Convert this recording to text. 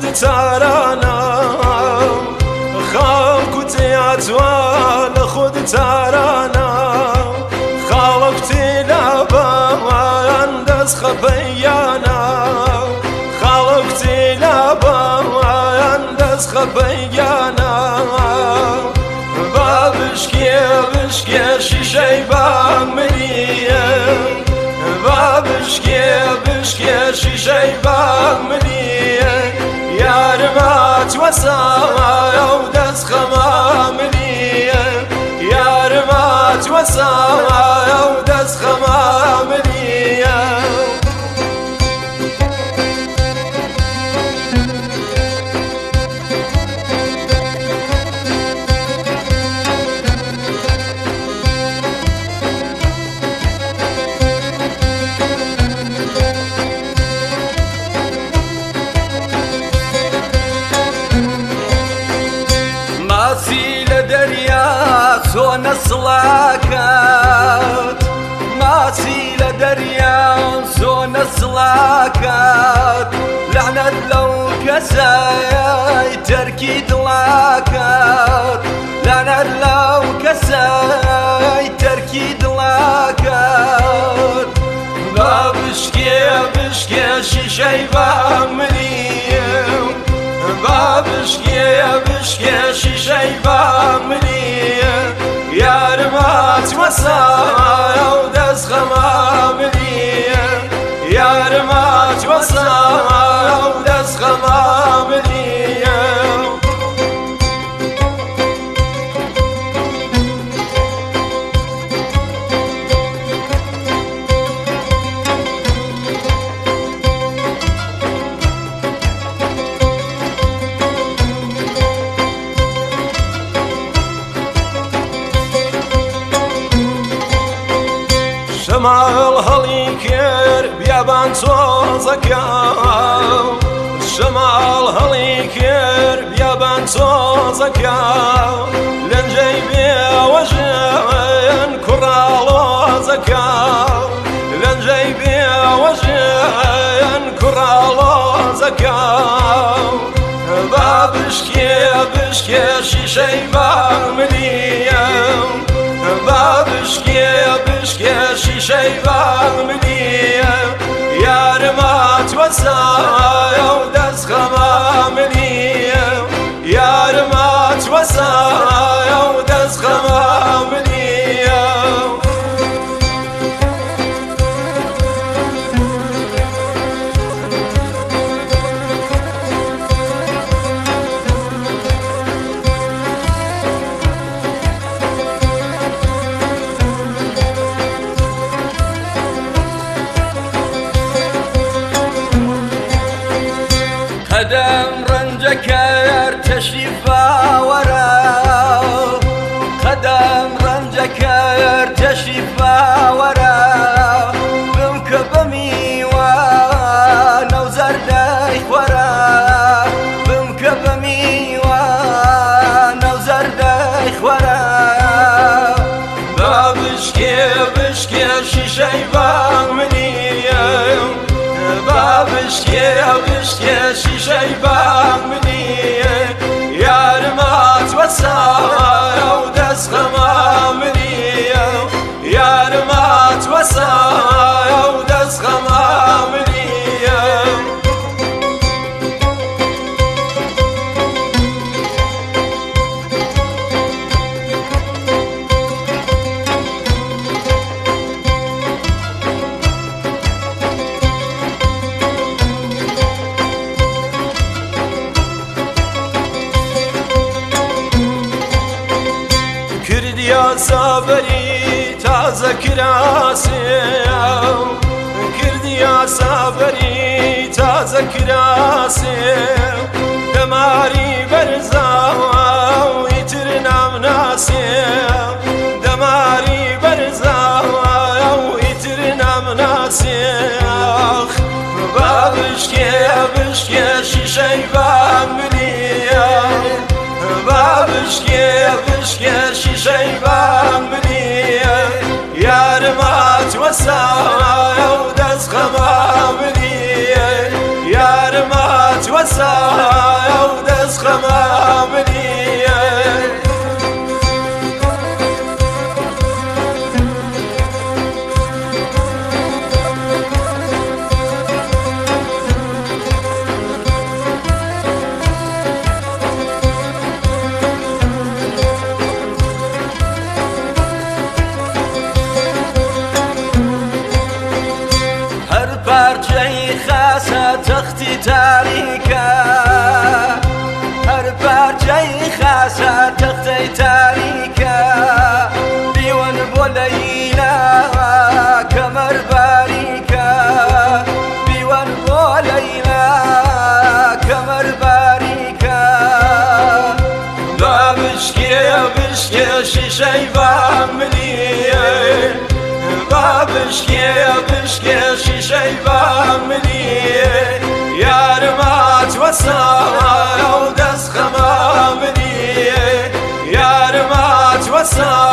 تارانا خاڵک و تێیاتوان لە خۆت تارانا خاڵکتی لە باوان دەست خەپەیانە خاڵکتی لە باوان دەست خەپەیانە با بشکێ بشکێ شیشەی بامریە با بشکێ بشکێ شیشەی بامریە یارمات وەساوایە و دەست خەمامریە یارمات وەساوایە و دەست خەمامریە ماسی لە دەریا چۆنە سڵاکات ماسی لە دەریا چۆنە سڵاکات لەعنەت لەو کەسای تەرکی دڵاکات لەعنەت لەو کەسای تەرکی دڵاکات با بشکێ بشکێ شیشەی بامریە با بشکێ بشکێ شیشەی بامریە یارمات وەساوایە و دەست خەمامریە یارمات وەساوایە و دەست خەمامریە شەماڵ هەڵی کرد بیابان تۆزەکە شەماڵ هەڵی کرد بیابان تۆزەکە لەنجەی بێوەژن کوڕاڵۆزەکە لەنجەی بێوەژن کوڕاڵۆزەکە با بشکێ بشکێ شیشەی بامریە با بشکێ بشکێ شیشەی بامریە یارمات وەساوایە و دەست خەمامریە یارمات وەساوایە و دەست خەمامریە قەدەم ڕەنجەکەر تەشریفە وەرە قەدەم ڕەنجەکەر تەشریفە وەرە بمکە بە میوانە و زەردەی خۆرە بمکە بە میوانە و زەردەی خۆرە با بشکێ بشکێ شیشەی بامریە با بشکێ بشکێ شیشەی بامریە یارمات وەساوایە و دەست خەمامریە یارمات وەساوایە و دەست خەمامریە کردیا سابەری تازە کراسێ کردیا سابەری تازە کراسێ دەماری بەرزاوە و ئیتر نامناسێ دەماری بەرزاوە و ئیتر نامناسێ با بشکێ بشکێ شیشەی بامریە با بشکێ بشکێ شیشەی بامریە یارمات وەساوایە و دەست خەمامریە یارمات وەساوایە دست خمامنیه تختی تاریکە هەر پارچەی خاسە تەختەی تاریکە دیوەن بۆ لەیلا کەمەر باریکە دیوەن بۆ لەیلا کەمەر باریکە با بشکێ بشکێ شیشەی بامنیە با بشکێ بشکێ شیشەی بامنیە یارمات وەسا و دەست خەمامنیە یارمات وەسا